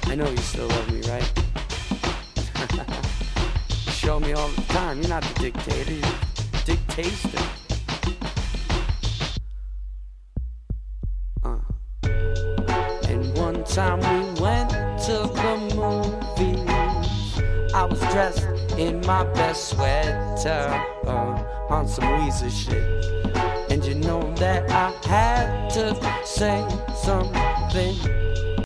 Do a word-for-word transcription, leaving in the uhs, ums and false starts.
I know you still love me, right? Show me all the time. You're not the dictator, you're the dictator. Uh. And one time we went to the movies. I was dressed in my best sweater uh, on some Weezer shit. And you know that I had to say something.